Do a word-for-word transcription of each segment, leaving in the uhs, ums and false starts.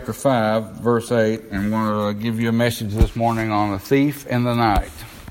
chapter five, verse eight, and I want to give you a message this morning on a thief in the night.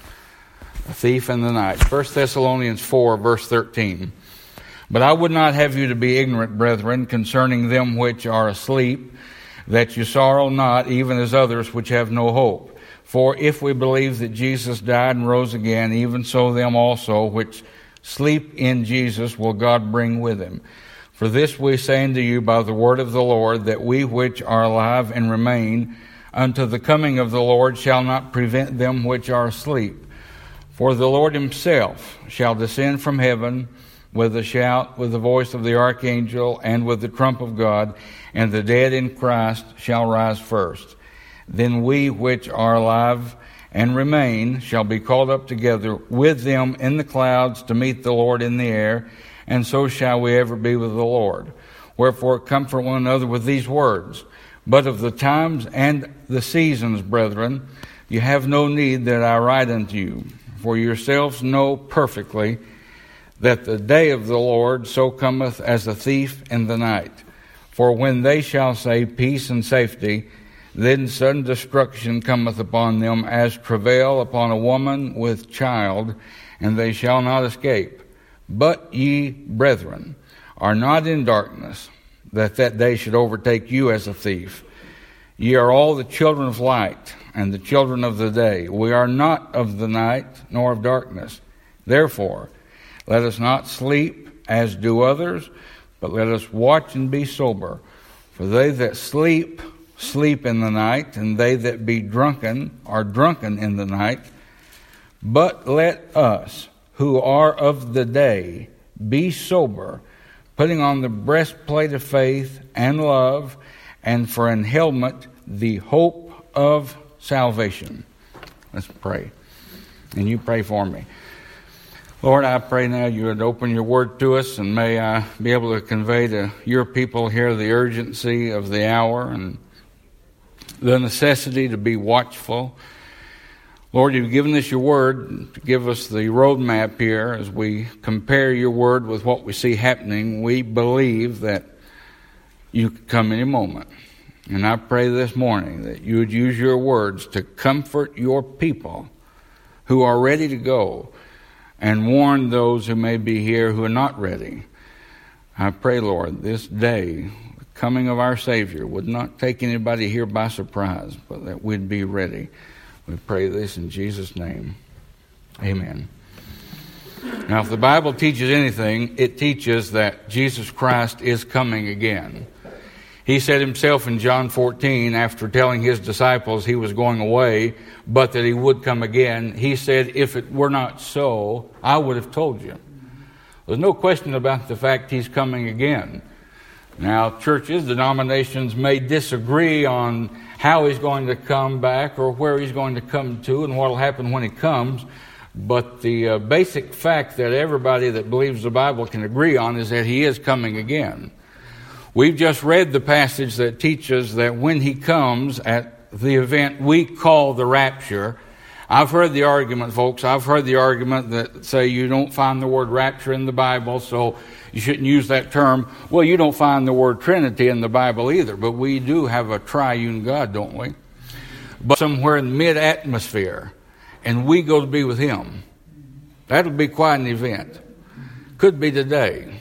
A thief in the night. First Thessalonians four, verse thirteen. But I would not have you to be ignorant, brethren, concerning them which are asleep, that you sorrow not, even as others which have no hope. For if we believe that Jesus died and rose again, even so them also which sleep in Jesus will God bring with him. For this we say unto you by the word of the Lord, that we which are alive and remain unto the coming of the Lord shall not prevent them which are asleep. For the Lord himself shall descend from heaven with a shout, with the voice of the archangel, and with the trump of God, and the dead in Christ shall rise first. Then we which are alive and remain shall be called up together with them in the clouds to meet the Lord in the air, and so shall we ever be with the Lord. Wherefore comfort one another with these words. But of the times and the seasons, brethren, you have no need that I write unto you. For yourselves know perfectly that the day of the Lord so cometh as a thief in the night. For when they shall say peace and safety, then sudden destruction cometh upon them as travail upon a woman with child, and they shall not escape. But ye, brethren, are not in darkness, that that day should overtake you as a thief. Ye are all the children of light, and the children of the day. We are not of the night, nor of darkness. Therefore, let us not sleep as do others, but let us watch and be sober. For they that sleep, sleep in the night, and they that be drunken are drunken in the night. But let us, who are of the day, be sober, putting on the breastplate of faith and love, and for an helmet the hope of salvation. Let's pray. And you pray for me. Lord, I pray now you would open your word to us, and may I be able to convey to your people here the urgency of the hour and the necessity to be watchful. Lord, you've given us your word to give us the roadmap here as we compare your word with what we see happening. We believe that you could come any moment. And I pray this morning that you would use your words to comfort your people who are ready to go, and warn those who may be here who are not ready. I pray, Lord, this day, the coming of our Savior would not take anybody here by surprise, but that we'd be ready. We pray this in Jesus' name. Amen. Now, if the Bible teaches anything, it teaches that Jesus Christ is coming again. He said himself in John fourteen, after telling his disciples he was going away, but that he would come again, he said, if it were not so, I would have told you. There's no question about the fact he's coming again. Now, churches, denominations may disagree on how he's going to come back or where he's going to come to and what will happen when he comes, but the uh, basic fact that everybody that believes the Bible can agree on is that he is coming again. We've just read the passage that teaches that when he comes at the event we call the rapture. I've heard the argument, folks, I've heard the argument that say you don't find the word rapture in the Bible, so you shouldn't use that term. Well, you don't find the word Trinity in the Bible either, but we do have a triune God, don't we? But somewhere in mid-atmosphere, and we go to be with him. That'll be quite an event. Could be today.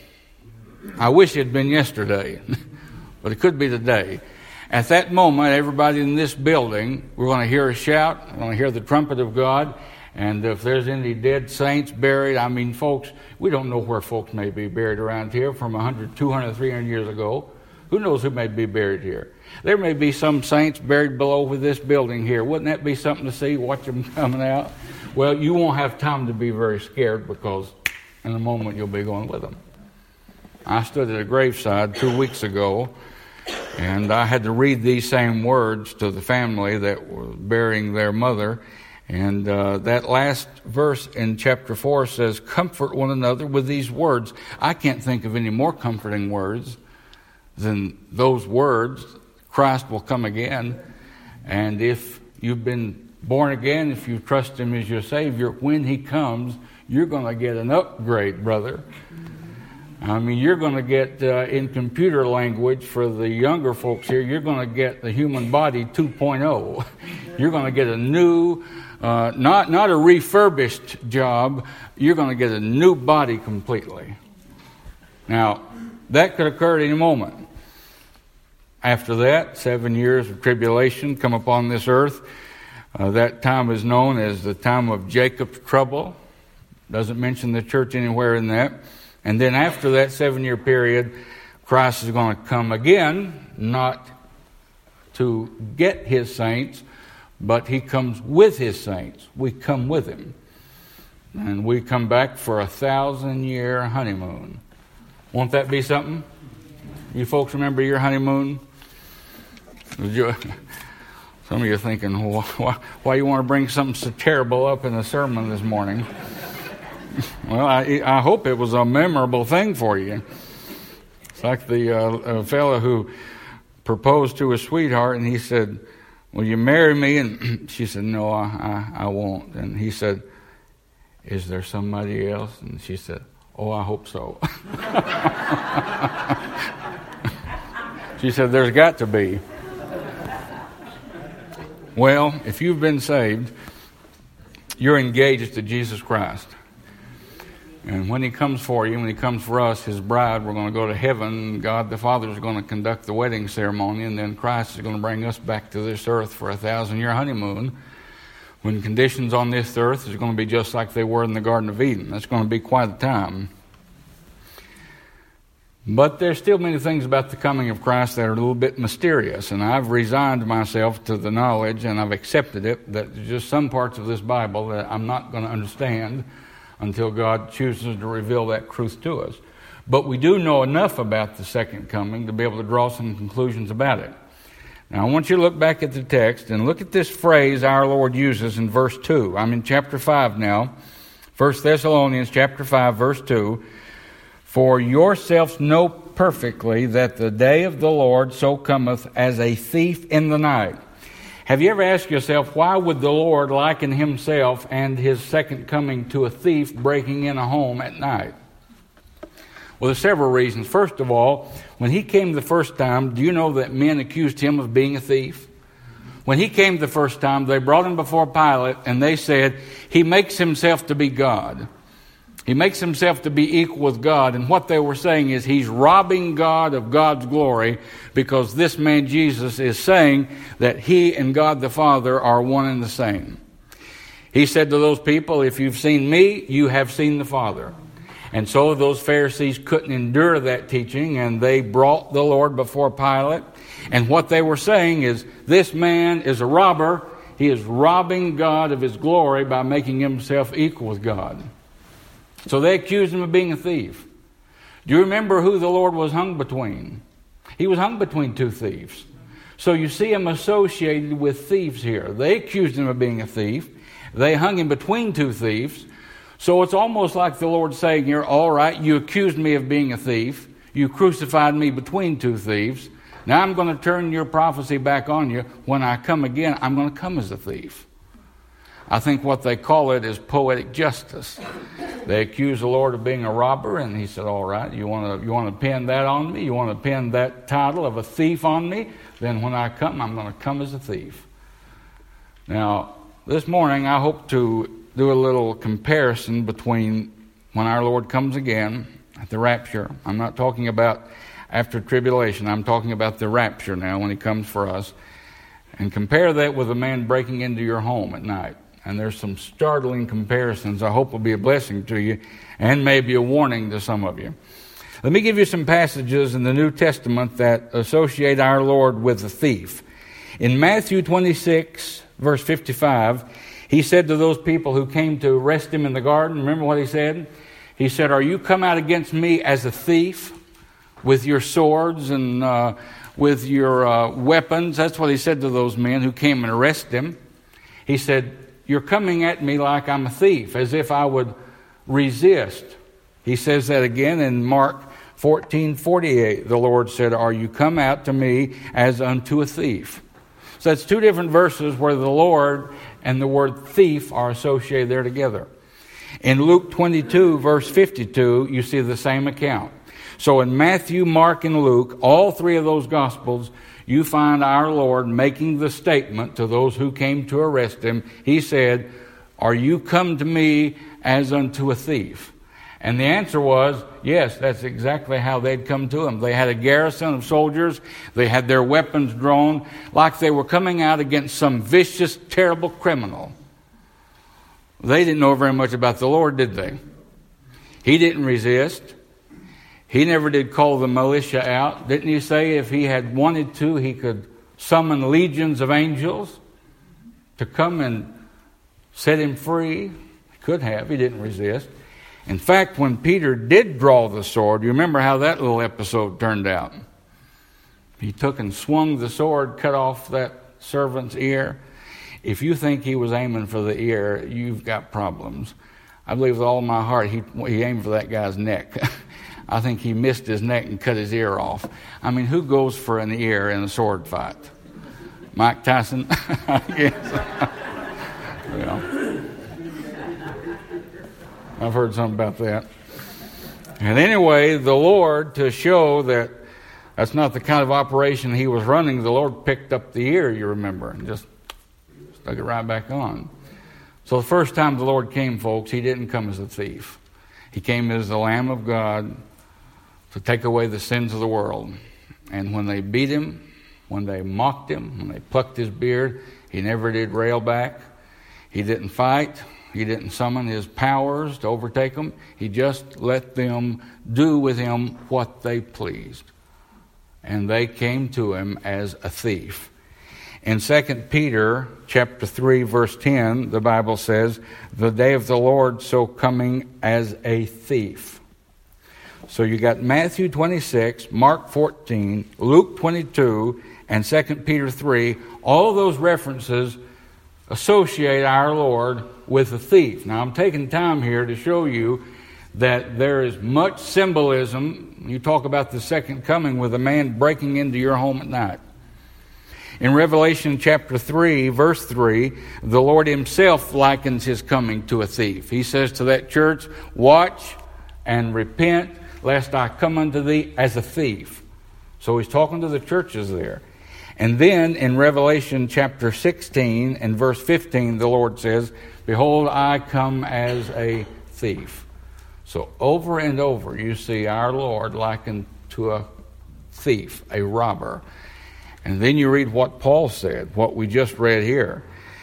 I wish it had been yesterday, but it could be today. At that moment, everybody in this building, we're going to hear a shout, we're going to hear the trumpet of God, and if there's any dead saints buried, I mean, folks, we don't know where folks may be buried around here from one hundred, two hundred, three hundred years ago. Who knows who may be buried here? There may be some saints buried below with this building here. Wouldn't that be something to see, watch them coming out? Well, you won't have time to be very scared because in a moment you'll be going with them. I stood at a graveside two weeks ago, and I had to read these same words to the family that were burying their mother. And uh, that last verse in chapter four says, comfort one another with these words. I can't think of any more comforting words than those words. Christ will come again. And if you've been born again, if you trust him as your Savior, when he comes, you're going to get an upgrade, brother. I mean, you're going to get, uh, in computer language for the younger folks here, you're going to get the human body two point oh. You're going to get a new, uh, not, not a refurbished job, you're going to get a new body completely. Now, that could occur at any moment. After that, seven years of tribulation come upon this earth. Uh, that time is known as the time of Jacob's trouble. Doesn't mention the church anywhere in that. And then after that seven-year period, Christ is going to come again, not to get his saints, but he comes with his saints. We come with him. And we come back for a thousand-year honeymoon. Won't that be something? You folks remember your honeymoon? You, some of you are thinking, well, why, why you want to bring something so terrible up in the sermon this morning? Well, I, I hope it was a memorable thing for you. It's like the uh, fellow who proposed to his sweetheart, and he said, will you marry me? And she said, no, I, I, I won't. And he said, is there somebody else? And she said, oh, I hope so. She said, there's got to be. Well, if you've been saved, you're engaged to Jesus Christ. And when he comes for you, when he comes for us, his bride, we're going to go to heaven. God the Father is going to conduct the wedding ceremony, and then Christ is going to bring us back to this earth for a thousand-year honeymoon, when conditions on this earth is going to be just like they were in the Garden of Eden. That's going to be quite a time. But there's still many things about the coming of Christ that are a little bit mysterious, and I've resigned myself to the knowledge, and I've accepted it, that there's just some parts of this Bible that I'm not going to understand until God chooses to reveal that truth to us. But we do know enough about the second coming to be able to draw some conclusions about it. Now, I want you to look back at the text and look at this phrase our Lord uses in verse two. I'm in chapter five now. First Thessalonians chapter five, verse two. For yourselves know perfectly that the day of the Lord so cometh as a thief in the night. Have you ever asked yourself, why would the Lord liken himself and his second coming to a thief breaking in a home at night? Well, there's several reasons. First of all, when he came the first time, do you know that men accused him of being a thief? When he came the first time, they brought him before Pilate, and they said, he makes himself to be God. He makes himself to be equal with God. And what they were saying is he's robbing God of God's glory, because this man Jesus is saying that he and God the Father are one and the same. He said to those people, if you've seen me, you have seen the Father. And so those Pharisees couldn't endure that teaching, and they brought the Lord before Pilate. And what they were saying is, this man is a robber. He is robbing God of his glory by making himself equal with God. So they accused him of being a thief. Do you remember who the Lord was hung between? He was hung between two thieves. So you see him associated with thieves here. They accused him of being a thief. They hung him between two thieves. So it's almost like the Lord saying here, all right, you accused me of being a thief. You crucified me between two thieves. Now I'm going to turn your prophecy back on you. When I come again, I'm going to come as a thief. I think what they call it is poetic justice. They accused the Lord of being a robber, and he said, all right, you want to you want to pin that on me? You want to pin that title of a thief on me? Then when I come, I'm going to come as a thief. Now, this morning, I hope to do a little comparison between when our Lord comes again at the rapture. I'm not talking about after tribulation. I'm talking about the rapture now, when he comes for us. And compare that with a man breaking into your home at night. And there's some startling comparisons I hope will be a blessing to you, and maybe a warning to some of you. Let me give you some passages in the New Testament that associate our Lord with the thief. In Matthew twenty-six, verse fifty-five, he said to those people who came to arrest him in the garden, remember what he said? He said, are you come out against me as a thief with your swords and uh, with your uh, weapons? That's what he said to those men who came and arrested him. He said, you're coming at me like I'm a thief, as if I would resist. He says that again in Mark fourteen forty-eight. The Lord said, are you come out to me as unto a thief? So that's two different verses where the Lord and the word thief are associated there together. In Luke twenty-two, verse fifty-two, you see the same account. So in Matthew, Mark, and Luke, all three of those Gospels, you find our Lord making the statement to those who came to arrest him. He said, "Are you come to me as unto a thief?" And the answer was, yes, that's exactly how they'd come to him. They had a garrison of soldiers. They had their weapons drawn like they were coming out against some vicious, terrible criminal. They didn't know very much about the Lord, did they? He didn't resist. He never did call the militia out. Didn't he say if he had wanted to, he could summon legions of angels to come and set him free? He could have. He didn't resist. In fact, when Peter did draw the sword, you remember how that little episode turned out. He took and swung the sword, cut off that servant's ear. If you think he was aiming for the ear, you've got problems. I believe with all my heart he, he aimed for that guy's neck. I think he missed his neck and cut his ear off. I mean, who goes for an ear in a sword fight? Mike Tyson? I guess. Well, I've heard something about that. And anyway, the Lord, to show that that's not the kind of operation he was running, the Lord picked up the ear, you remember, and just stuck it right back on. So the first time the Lord came, folks, he didn't come as a thief. He came as the Lamb of God to take away the sins of the world. And when they beat him, when they mocked him, when they plucked his beard, he never did rail back. He didn't fight. He didn't summon his powers to overtake them. He just let them do with him what they pleased. And they came to him as a thief. In Second Peter chapter three, verse ten, the Bible says, "The day of the Lord so coming as a thief." So you got Matthew twenty-six, Mark fourteen, Luke twenty-two, and Second Peter three. All of those references associate our Lord with a thief. Now I'm taking time here to show you that there is much symbolism. You talk about the second coming with a man breaking into your home at night. In Revelation chapter three, verse three, the Lord himself likens his coming to a thief. He says to that church, "Watch and repent, lest I come unto thee as a thief." So he's talking to the churches there. And then in Revelation chapter sixteen and verse fifteen, the Lord says, "Behold, I come as a thief." So over and over you see our Lord likened to a thief, a robber. And then you read what Paul said, what we just read here.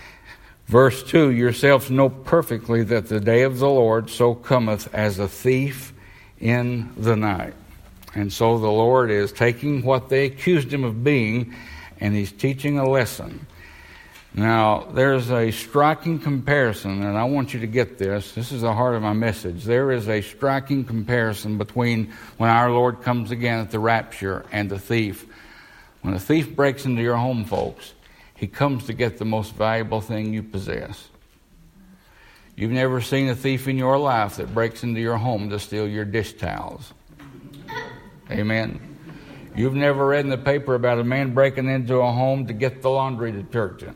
Verse two, "Yourselves know perfectly that the day of the Lord so cometh as a thief in the night." And so the Lord is taking what they accused him of being, and he's teaching a lesson. Now, there's a striking comparison, and I want you to get this. This is the heart of my message. There is a striking comparison between when our Lord comes again at the rapture and the thief. When a thief breaks into your home, folks, he comes to get the most valuable thing you possess. You've never seen a thief in your life that breaks into your home to steal your dish towels. Amen. You've never read in the paper about a man breaking into a home to get the laundry detergent.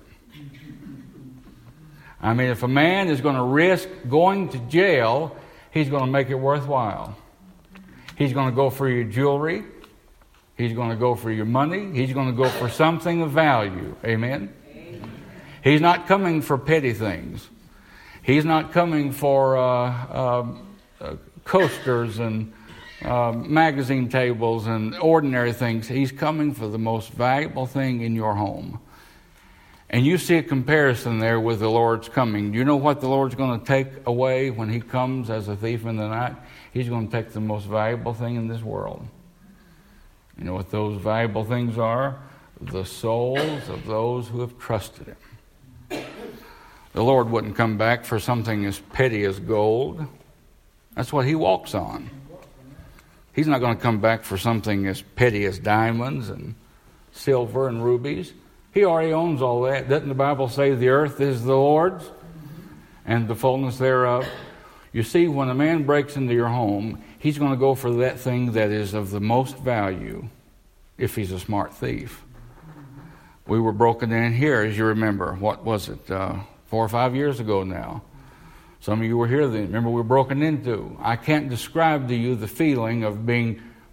I mean, if a man is going to risk going to jail, he's going to make it worthwhile. He's going to go for your jewelry. He's going to go for your money. He's going to go for something of value. Amen? Amen. He's not coming for petty things. He's not coming for uh, uh, uh, coasters and uh, magazine tables and ordinary things. He's coming for the most valuable thing in your home. And you see a comparison there with the Lord's coming. Do you know what the Lord's going to take away when he comes as a thief in the night? He's going to take the most valuable thing in this world. You know what those valuable things are? The souls of those who have trusted him. The Lord wouldn't come back for something as petty as gold. That's what he walks on. He's not going to come back for something as petty as diamonds and silver and rubies. He already owns all that. Doesn't the Bible say the earth is the Lord's and the fullness thereof? You see, when a man breaks into your home, he's going to go for that thing that is of the most value if he's a smart thief. We were broken in here, as you remember. What was it? Uh, four or five years ago now. Some of you were here then. Remember, we were broken into. I can't describe to you the feeling of being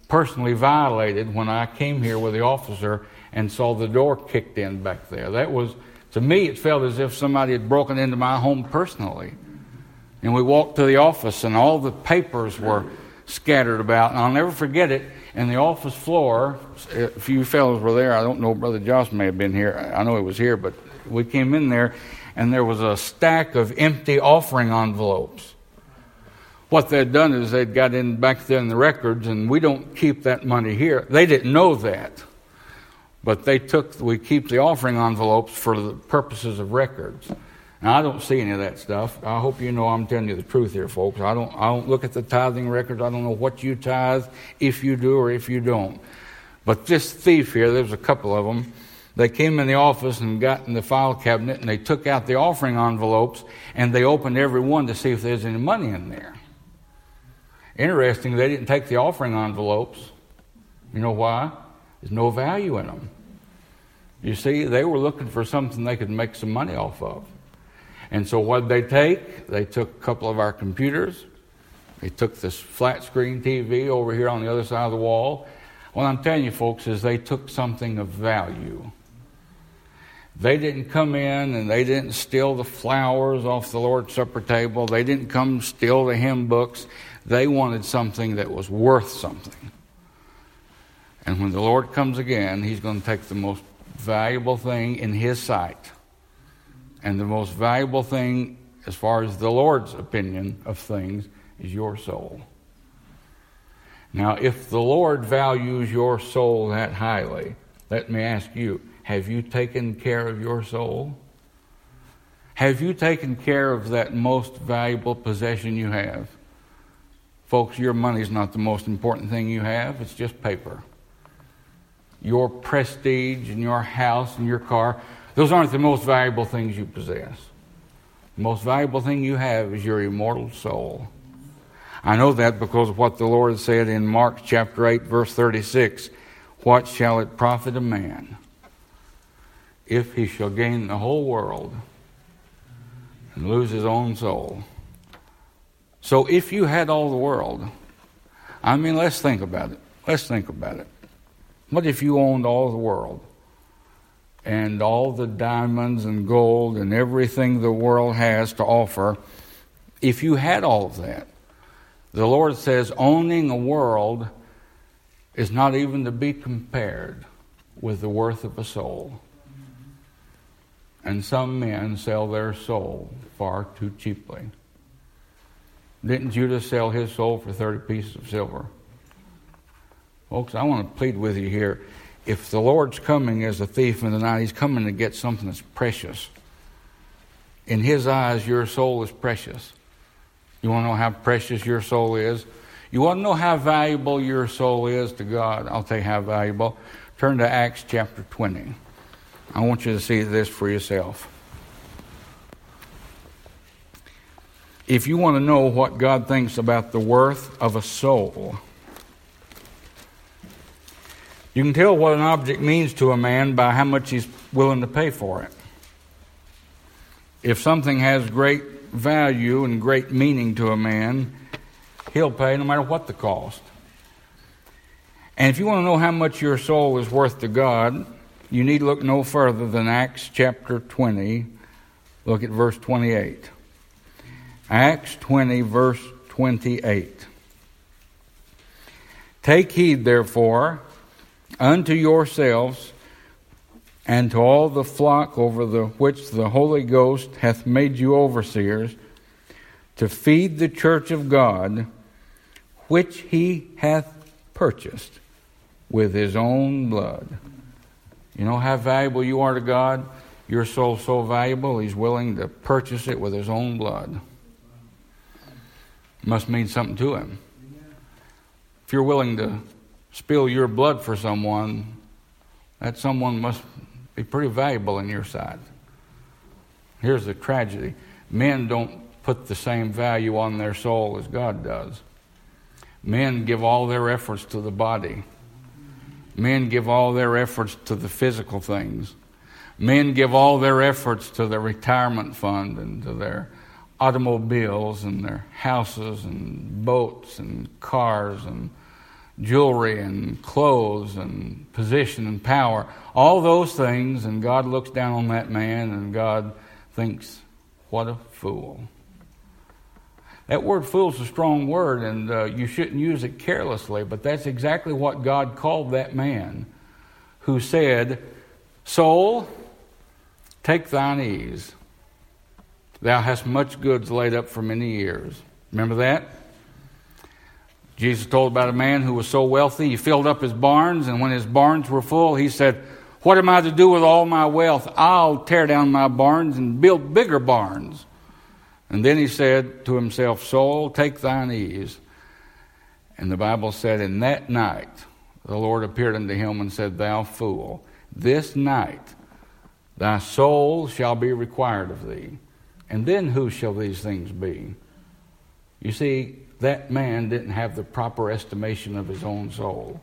personally violated when I came here with the officer and saw the door kicked in back there. That was, to me, it felt as if somebody had broken into my home personally. And we walked to the office, and all the papers were scattered about. And I'll never forget it. And the office floor, a few fellows were there. I don't know, Brother Josh may have been here. I know he was here, but we came in there, and there was a stack of empty offering envelopes. What they'd done is they'd got in back there in the records, and we don't keep that money here. They didn't know that. But they took, we keep the offering envelopes for the purposes of records. Now, I don't see any of that stuff. I hope you know I'm telling you the truth here, folks. I don't I don't look at the tithing records. I don't know what you tithe, if you do or if you don't. But this thief here, there's a couple of them. They came in the office and got in the file cabinet, and they took out the offering envelopes, and they opened every one to see if there's any money in there. Interesting, they didn't take the offering envelopes. You know why? There's no value in them. You see, they were looking for something they could make some money off of. And so what did they take? They took a couple of our computers. They took this flat screen T V over here on the other side of the wall. What I'm telling you, folks, is they took something of value. They didn't come in and they didn't steal the flowers off the Lord's Supper table. They didn't come steal the hymn books. They wanted something that was worth something. And when the Lord comes again, He's going to take the most valuable thing in His sight. And the most valuable thing, as far as the Lord's opinion of things, is your soul. Now, if the Lord values your soul that highly, let me ask you, have you taken care of your soul? Have you taken care of that most valuable possession you have? Folks, your money is not the most important thing you have. It's just paper. Your prestige and your house and your car, those aren't the most valuable things you possess. The most valuable thing you have is your immortal soul. I know that because of what the Lord said in Mark chapter eight, verse thirty-six. What shall it profit a man if he shall gain the whole world and lose his own soul? So if you had all the world, I mean, let's think about it. Let's think about it. What if you owned all the world and all the diamonds and gold and everything the world has to offer? If you had all of that, the Lord says owning a world is not even to be compared with the worth of a soul. And some men sell their soul far too cheaply. Didn't Judas sell his soul for thirty pieces of silver? Folks, I want to plead with you here. If the Lord's coming as a thief in the night, He's coming to get something that's precious. In His eyes, your soul is precious. You want to know how precious your soul is? You want to know how valuable your soul is to God? I'll tell you how valuable. Turn to Acts chapter twenty. I want you to see this for yourself. If you want to know what God thinks about the worth of a soul, you can tell what an object means to a man by how much he's willing to pay for it. If something has great value and great meaning to a man, he'll pay no matter what the cost. And if you want to know how much your soul is worth to God, you need look no further than Acts chapter twenty. Look at verse twenty-eight. Acts twenty, verse twenty-eight. Take heed, therefore, unto yourselves and to all the flock over the which the Holy Ghost hath made you overseers, to feed the church of God, which He hath purchased with His own blood. You know how valuable you are to God? Your soul's so valuable, He's willing to purchase it with His own blood. Must mean something to Him. If you're willing to spill your blood for someone, that someone must be pretty valuable in your sight. Here's the tragedy. Men don't put the same value on their soul as God does. Men give all their efforts to the body. Men give all their efforts to the physical things. Men give all their efforts to their retirement fund and to their automobiles and their houses and boats and cars and jewelry and clothes and position and power, all those things, and God looks down on that man and God thinks, what a fool. That word fool is a strong word, and uh, you shouldn't use it carelessly, but that's exactly what God called that man who said, soul, take thine ease. Thou hast much goods laid up for many years. Remember that? Jesus told about a man who was so wealthy, he filled up his barns, and when his barns were full, he said, what am I to do with all my wealth? I'll tear down my barns and build bigger barns. And then he said to himself, soul, take thine ease. And the Bible said, in that night, the Lord appeared unto him and said, thou fool, this night thy soul shall be required of thee. And then who shall these things be? You see, that man didn't have the proper estimation of his own soul.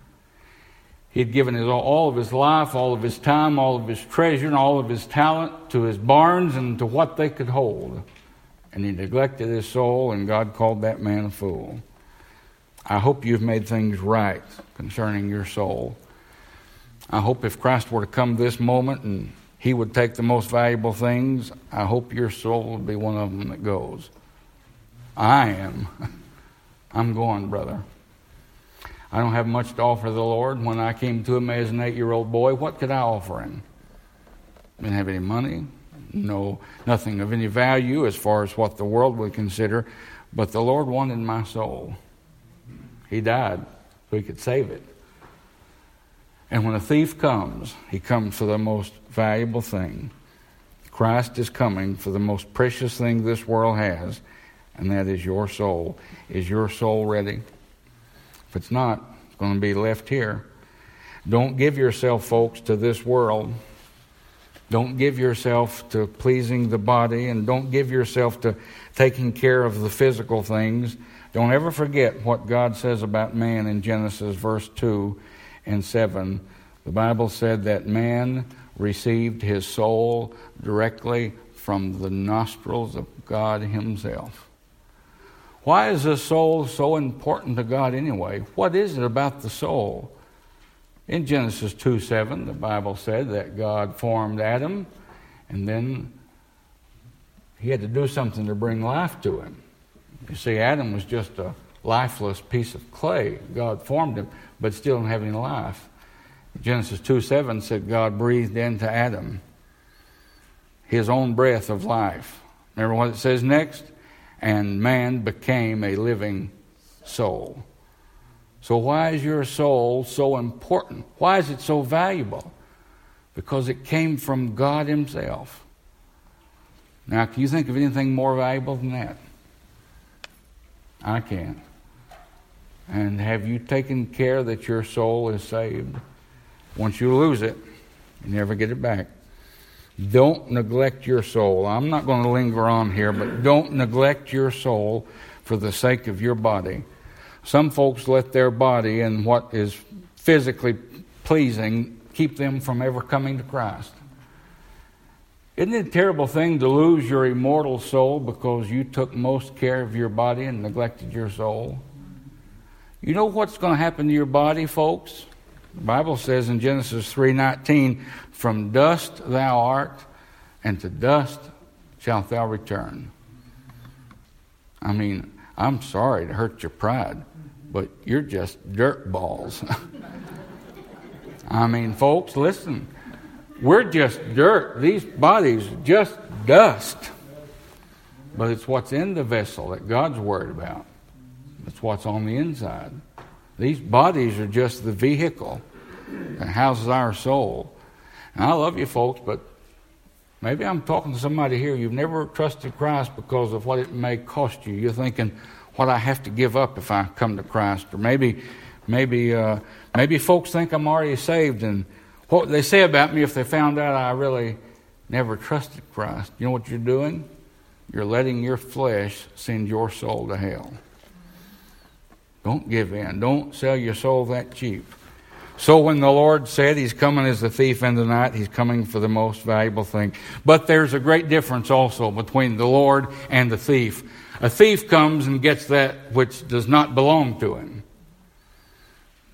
He had given his, all of his life, all of his time, all of his treasure, and all of his talent to his barns and to what they could hold. And he neglected his soul, and God called that man a fool. I hope you've made things right concerning your soul. I hope if Christ were to come this moment and he would take the most valuable things, I hope your soul would be one of them that goes. I am. I'm going, brother. I don't have much to offer the Lord. When I came to him as an eight-year-old boy, what could I offer him? I didn't have any money. No, nothing of any value as far as what the world would consider. But the Lord wanted my soul. He died so he could save it. And when a thief comes, he comes for the most valuable thing. Christ is coming for the most precious thing this world has, and that is your soul. Is your soul ready? If it's not, it's going to be left here. Don't give yourself, folks, to this world. Don't give yourself to pleasing the body, and don't give yourself to taking care of the physical things. Don't ever forget what God says about man in Genesis verse two and seven. The Bible said that man received his soul directly from the nostrils of God himself. Why is the soul so important to God anyway? What is it about the soul? In Genesis two seven, the Bible said that God formed Adam, and then he had to do something to bring life to him. You see, Adam was just a lifeless piece of clay. God formed him, but still didn't have any life. Genesis two seven said God breathed into Adam his own breath of life. Remember what it says next? And man became a living soul. So why is your soul so important? Why is it so valuable? Because it came from God himself. Now, can you think of anything more valuable than that? I can't. And have you taken care that your soul is saved? Once you lose it, you never get it back. Don't neglect your soul. I'm not going to linger on here, but don't neglect your soul for the sake of your body. Some folks let their body and what is physically pleasing keep them from ever coming to Christ. Isn't it a terrible thing to lose your immortal soul because you took most care of your body and neglected your soul? You know what's going to happen to your body, folks? The Bible says in Genesis three nineteen, from dust thou art, and to dust shalt thou return. I mean, I'm sorry to hurt your pride, but you're just dirt balls. I mean, folks, listen. We're just dirt. These bodies are just dust. But it's what's in the vessel that God's worried about. It's what's on the inside. These bodies are just the vehicle that houses our soul. And I love you folks, but maybe I'm talking to somebody here. You've never trusted Christ because of what it may cost you. You're thinking, what I have to give up if I come to Christ. Or maybe maybe, uh, maybe folks think I'm already saved, and what they say about me if they found out I really never trusted Christ. You know what you're doing? You're letting your flesh send your soul to hell. Don't give in. Don't sell your soul that cheap. So when the Lord said he's coming as a thief in the night, he's coming for the most valuable thing. But there's a great difference also between the Lord and the thief. A thief comes and gets that which does not belong to him.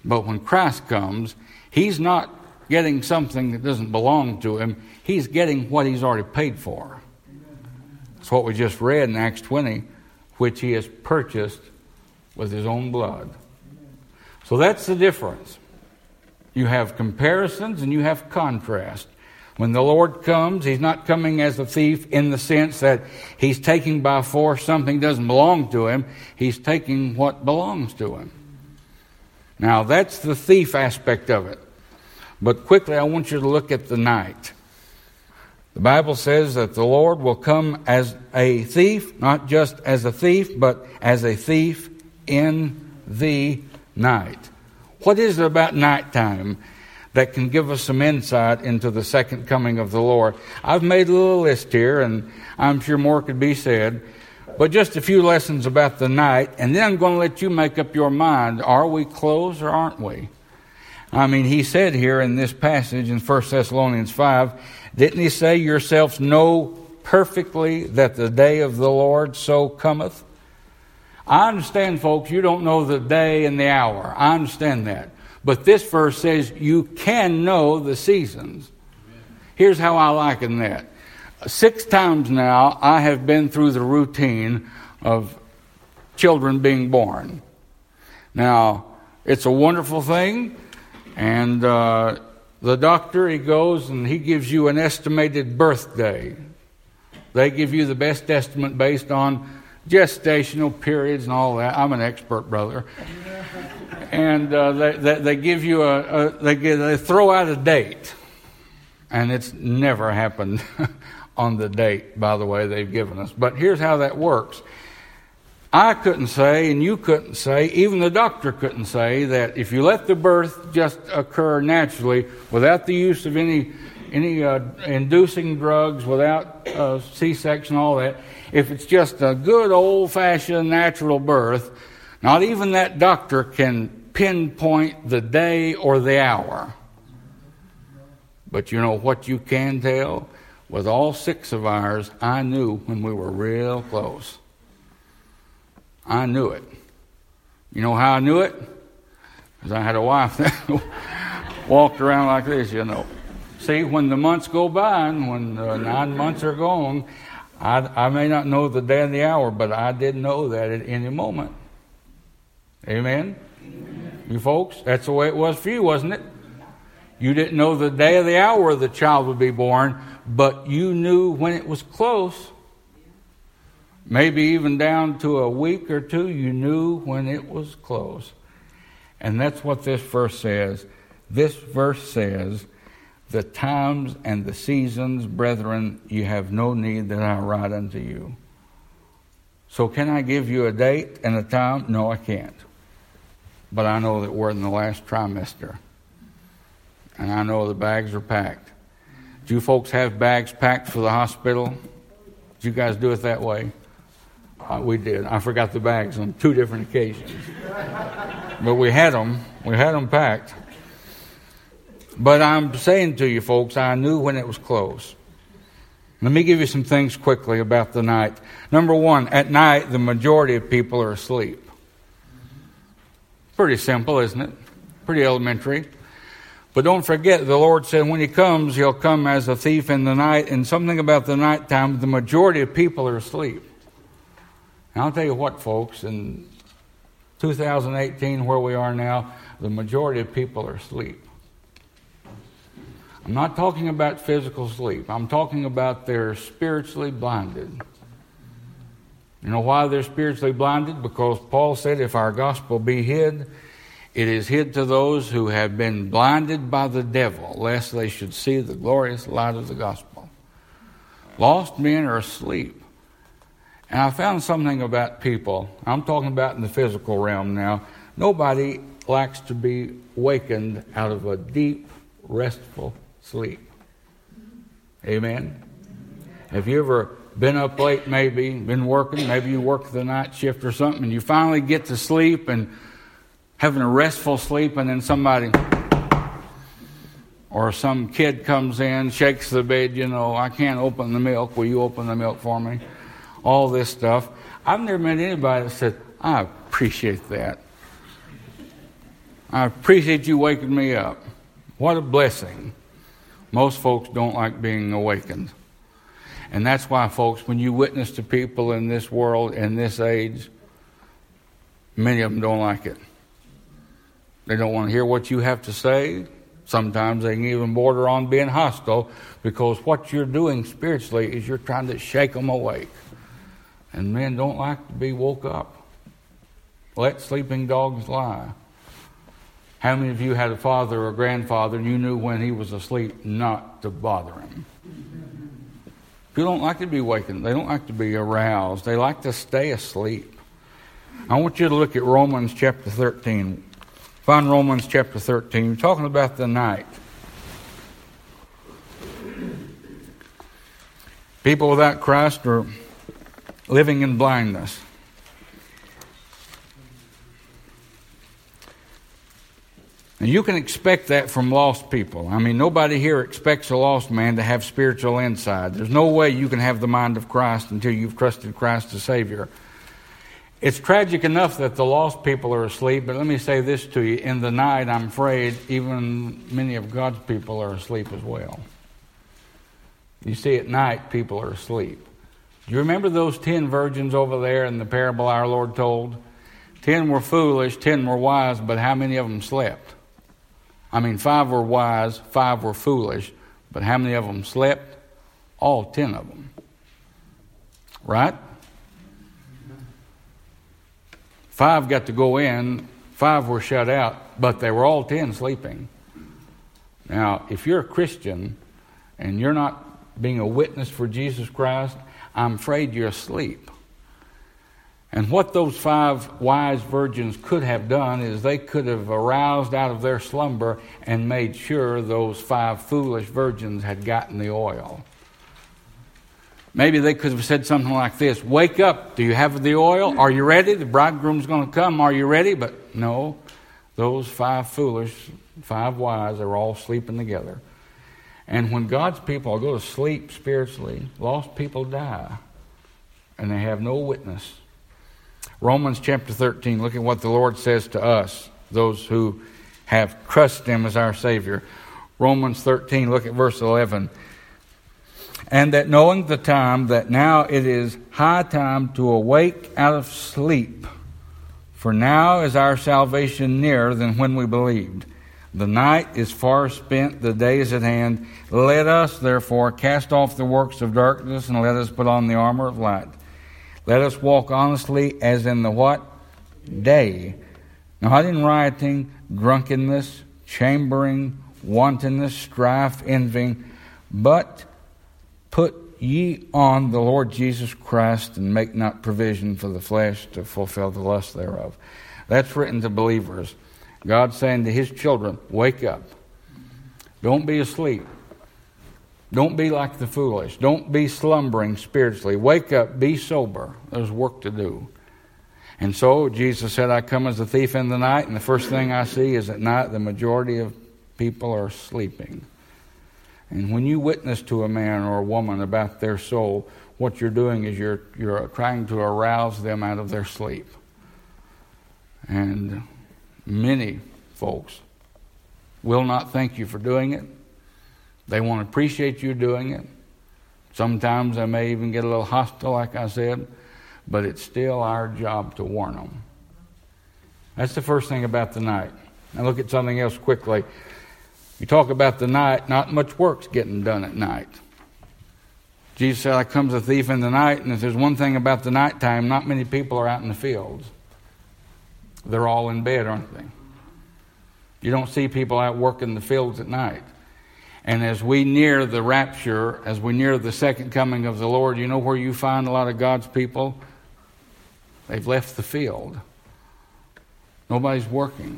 But when Christ comes, he's not getting something that doesn't belong to him. He's getting what he's already paid for. That's what we just read in Acts twenty, which he has purchased with his own blood. So that's the difference. You have comparisons and you have contrast. When the Lord comes, he's not coming as a thief in the sense that he's taking by force something that doesn't belong to him. He's taking what belongs to him. Now, that's the thief aspect of it. But quickly, I want you to look at the night. The Bible says that the Lord will come as a thief, not just as a thief, but as a thief in the night. What is it about nighttime that can give us some insight into the second coming of the Lord? I've made a little list here, and I'm sure more could be said, but just a few lessons about the night, and then I'm going to let you make up your mind. Are we close or aren't we? I mean, he said here in this passage in First Thessalonians five, didn't he say, yourselves know perfectly that the day of the Lord so cometh? I understand, folks, you don't know the day and the hour. I understand that. But this verse says you can know the seasons. Here's how I liken that. Six times now I have been through the routine of children being born. Now, it's a wonderful thing. And uh, the doctor, he goes and he gives you an estimated birthday. They give you the best estimate based on gestational periods and all that. I'm an expert, brother. And uh, they, they they give you a, a they give, they throw out a date, and it's never happened on the date, by the way, they've given us. But here's how that works. I couldn't say, and you couldn't say, even the doctor couldn't say that if you let the birth just occur naturally without the use of any any uh, inducing drugs, without uh, C-section, all that, if it's just a good old-fashioned natural birth, not even that doctor can pinpoint the day or the hour. But you know what you can tell? With all six of ours, I knew when we were real close. I knew it. You know how I knew it? Because I had a wife that walked around like this, you know. See, when the months go by and when uh, nine months are gone, I, I may not know the day and the hour, but I did know that at any moment. Amen? Amen? You folks, that's the way it was for you, wasn't it? You didn't know the day or the hour the child would be born, but you knew when it was close. Maybe even down to a week or two, you knew when it was close. And that's what this verse says. This verse says, the times and the seasons, brethren, you have no need that I write unto you. So can I give you a date and a time? No, I can't. But I know that we're in the last trimester. And I know the bags are packed. Do you folks have bags packed for the hospital? Did you guys do it that way? Uh, we did. I forgot the bags on two different occasions. But we had them. We had them packed. But I'm saying to you folks, I knew when it was close. Let me give you some things quickly about the night. Number one, at night, the majority of people are asleep. Pretty simple, isn't it? Pretty elementary. But don't forget, the Lord said when he comes, he'll come as a thief in the night. And something about the nighttime, the majority of people are asleep. And I'll tell you what, folks, in two thousand eighteen, where we are now, the majority of people are asleep. I'm not talking about physical sleep. I'm talking about they're spiritually blinded. You know why they're spiritually blinded? Because Paul said if our gospel be hid, it is hid to those who have been blinded by the devil, lest they should see the glorious light of the gospel. Lost men are asleep. And I found something about people. I'm talking about in the physical realm now. Nobody likes to be wakened out of a deep, restful sleep. Amen? Have you ever been up late maybe, been working, maybe you work the night shift or something, and you finally get to sleep and having a restful sleep, and then somebody or some kid comes in, shakes the bed, you know, I can't open the milk, will you open the milk for me? All this stuff. I've never met anybody that said, I appreciate that. I appreciate you waking me up. What a blessing. Most folks don't like being awakened. And that's why, folks, when you witness to people in this world, in this age, many of them don't like it. They don't want to hear what you have to say. Sometimes they can even border on being hostile, because what you're doing spiritually is you're trying to shake them awake. And men don't like to be woke up. Let sleeping dogs lie. How many of you had a father or a grandfather and you knew when he was asleep not to bother him? People don't like to be wakened. They don't like to be aroused. They like to stay asleep. I want you to look at Romans chapter thirteen. Find Romans chapter thirteen. We're talking about the night. People without Christ are living in blindness. And you can expect that from lost people. I mean, nobody here expects a lost man to have spiritual insight. There's no way you can have the mind of Christ until you've trusted Christ as Savior. It's tragic enough that the lost people are asleep, but let me say this to you. In the night, I'm afraid even many of God's people are asleep as well. You see, at night, people are asleep. Do you remember those ten virgins over there in the parable our Lord told? Ten were foolish, ten were wise, but how many of them slept? I mean, five were wise, five were foolish, but how many of them slept? All ten of them. Right? Five got to go in, five were shut out, but they were all ten sleeping. Now, if you're a Christian and you're not being a witness for Jesus Christ, I'm afraid you're asleep. And what those five wise virgins could have done is they could have aroused out of their slumber and made sure those five foolish virgins had gotten the oil. Maybe they could have said something like this: wake up, do you have the oil? Are you ready? The bridegroom's going to come. Are you ready? But no, those five foolish, five wise are all sleeping together. And when God's people go to sleep spiritually, lost people die. And they have no witness. Romans chapter thirteen, look at what the Lord says to us, those who have trusted Him as our Savior. Romans thirteen, look at verse eleven. And that knowing the time, that now it is high time to awake out of sleep. For now is our salvation nearer than when we believed. The night is far spent, the day is at hand. Let us, therefore, cast off the works of darkness, and let us put on the armor of light. Let us walk honestly as in the what? Day. Not in rioting, drunkenness, chambering, wantonness, strife, envying, but put ye on the Lord Jesus Christ, and make not provision for the flesh to fulfill the lust thereof. That's written to believers. God's saying to His children, wake up. Don't be asleep. Don't be like the foolish. Don't be slumbering spiritually. Wake up, be sober. There's work to do. And so Jesus said, I come as a thief in the night, and the first thing I see is at night the majority of people are sleeping. And when you witness to a man or a woman about their soul, what you're doing is you're you're trying to arouse them out of their sleep. And many folks will not thank you for doing it. They won't appreciate you doing it. Sometimes they may even get a little hostile, like I said, but it's still our job to warn them. That's the first thing about the night. Now look at something else quickly. You talk about the night, not much work's getting done at night. Jesus said, I come as a thief in the night, and if there's one thing about the nighttime, not many people are out in the fields. They're all in bed, aren't they? You don't see people out working the fields at night. And as we near the rapture, as we near the second coming of the Lord, you know where you find a lot of God's people? They've left the field. Nobody's working.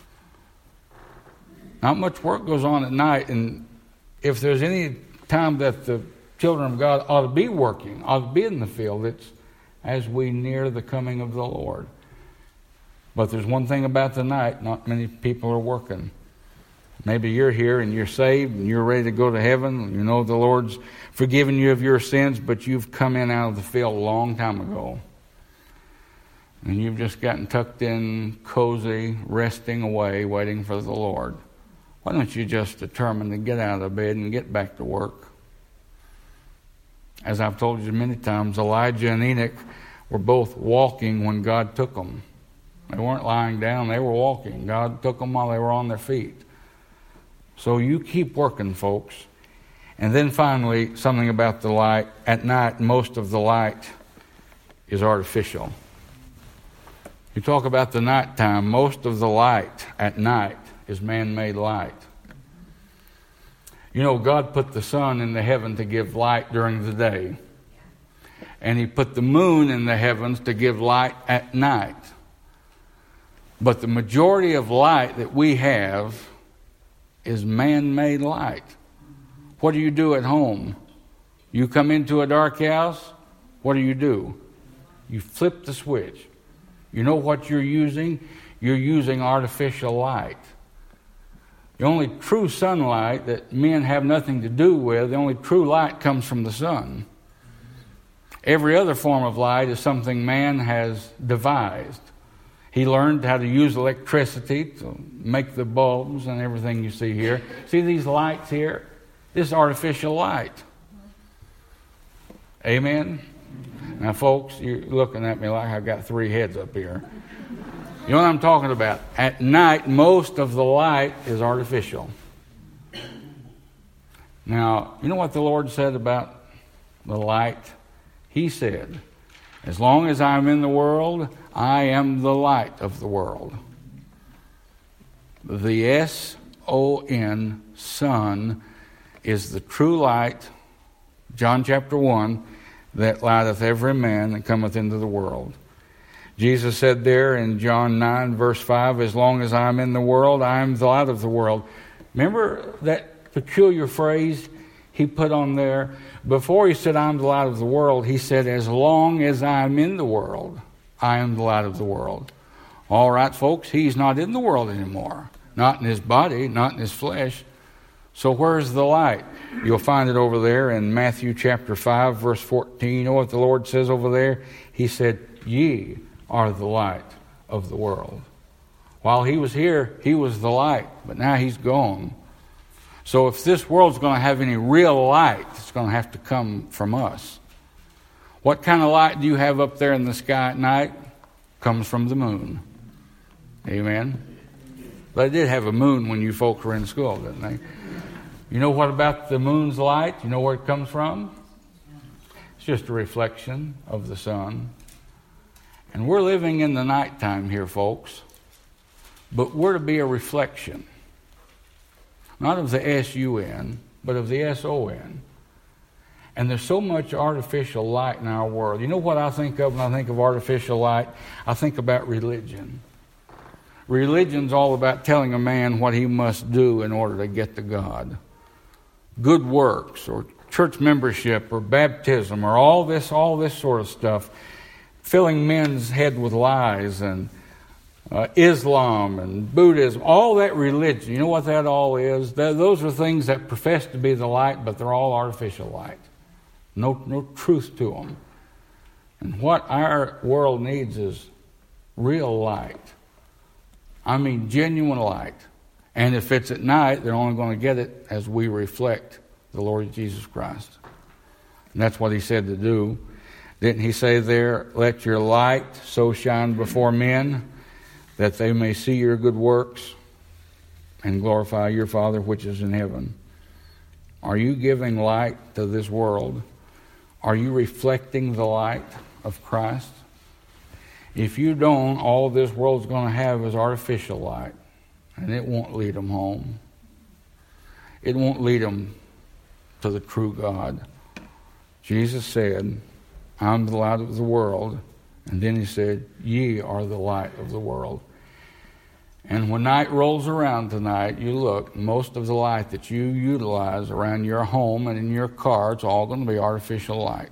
Not much work goes on at night, and if there's any time that the children of God ought to be working, ought to be in the field, it's as we near the coming of the Lord. But there's one thing about the night, not many people are working. Maybe you're here and you're saved and you're ready to go to heaven. You know the Lord's forgiven you of your sins, but you've come in out of the field a long time ago. and you've just gotten tucked in, cozy, resting away, waiting for the Lord, why don't you just determine to get out of bed and get back to work? As I've told you many times, Elijah and Enoch were both walking when God took them. They weren't lying down, they were walking. God took them while they were on their feet. So you keep working, folks. And then finally, something about the light. At night, most of the light is artificial. You talk about the nighttime, most of the light at night is man-made light. You know, God put the sun in the heaven to give light during the day. And He put the moon in the heavens to give light at night. But the majority of light that we have is man-made light. What do you do at home? You come into a dark house, what do you do? You flip the switch. You know what you're using? You're using artificial light. The only true sunlight that men have nothing to do with, the only true light comes from the sun. Every other form of light is something man has devised. He learned how to use electricity to make the bulbs and everything you see here. See these lights here? This is artificial light. Amen? Now, folks, you're looking at me like I've got three heads up here. You know what I'm talking about? At night, most of the light is artificial. Now, you know what the Lord said about the light? He said, as long as I'm in the world, I am the light of the world. The S O N, Son, is the true light, John chapter one, that lighteth every man that cometh into the world. Jesus said there in John nine, verse five, as long as I'm in the world, I am the light of the world. Remember that peculiar phrase he put on there? Before he said, I'm the light of the world, he said, as long as I'm in the world, I am the light of the world. All right, folks, he's not in the world anymore. Not in his body, not in his flesh. So where's the light? You'll find it over there in Matthew chapter five, verse fourteen. You know what the Lord says over there? He said, ye are the light of the world. While he was here, he was the light, but now he's gone. So if this world's going to have any real light, it's going to have to come from us. What kind of light do you have up there in the sky at night? Comes from the moon. Amen? They did have a moon when you folks were in school, didn't they? You know what about the moon's light? You know where it comes from? It's just a reflection of the sun. And we're living in the nighttime here, folks. But we're to be a reflection. Not of the S U N, but of the S O N. And there's so much artificial light in our world. You know what I think of when I think of artificial light? I think about religion. Religion's all about telling a man what he must do in order to get to God. Good works or church membership or baptism or all this, all this sort of stuff, filling men's head with lies and uh, Islam and Buddhism, all that religion. You know what that all is? That, those are things that profess to be the light, but they're all artificial light. No, no truth to them. And what our world needs is real light. I mean genuine light. And if it's at night, they're only going to get it as we reflect the Lord Jesus Christ. And that's what he said to do. Didn't he say there, let your light so shine before men that they may see your good works and glorify your Father which is in heaven? Are you giving light to this world? Are you reflecting the light of Christ? If you don't, all this world's going to have is artificial light. And it won't lead them home. It won't lead them to the true God. Jesus said, I'm the light of the world. And then he said, ye are the light of the world. And when night rolls around tonight, you look, most of the light that you utilize around your home and in your car, it's all going to be artificial light.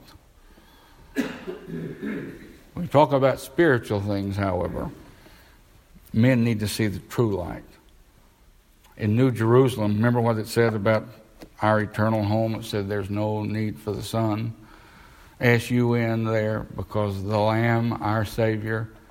We talk about spiritual things, however. Men need to see the true light. In New Jerusalem, remember what it said about our eternal home? It said there's no need for the sun. S U N there, because the Lamb, our Savior,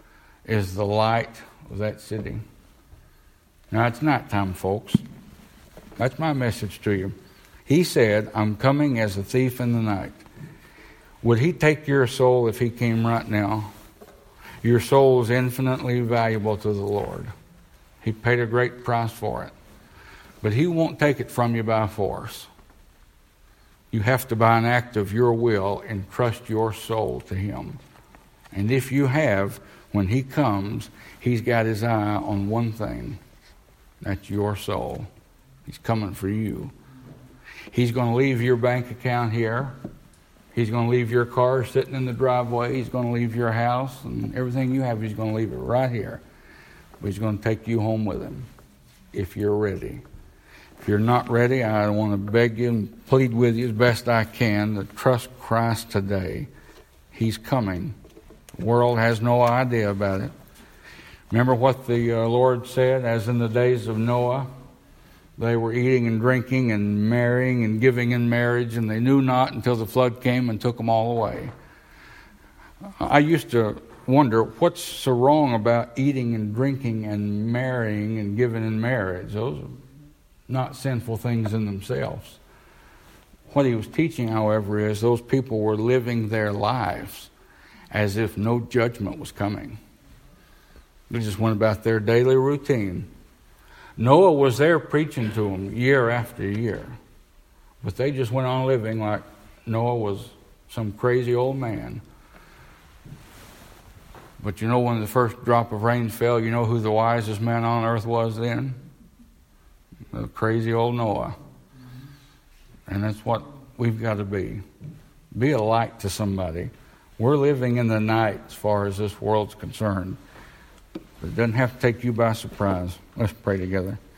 is the light of that city. Now, it's nighttime, folks. That's my message to you. He said, I'm coming as a thief in the night. Would he take your soul if he came right now? Your soul is infinitely valuable to the Lord. He paid a great price for it. But he won't take it from you by force. You have to, by an act of your will, entrust your soul to him. And if you have, when he comes, he's got his eye on one thing. That's your soul. He's coming for you. He's going to leave your bank account here. He's going to leave your car sitting in the driveway. He's going to leave your house and everything you have. He's going to leave it right here. But he's going to take you home with him if you're ready. If you're not ready, I want to beg you and plead with you as best I can to trust Christ today. He's coming. The world has no idea about it. Remember what the uh, Lord said, as in the days of Noah, they were eating and drinking and marrying and giving in marriage, and they knew not until the flood came and took them all away. I used to wonder, what's so wrong about eating and drinking and marrying and giving in marriage? Those are not sinful things in themselves. What he was teaching, however, is those people were living their lives as if no judgment was coming. They just went about their daily routine. Noah was there preaching to them year after year. But they just went on living like Noah was some crazy old man. But you know, when the first drop of rain fell, you know who the wisest man on earth was then? The crazy old Noah. And that's what we've got to be. Be a light to somebody. We're living in the night as far as this world's concerned. It doesn't have to take you by surprise. Let's pray together.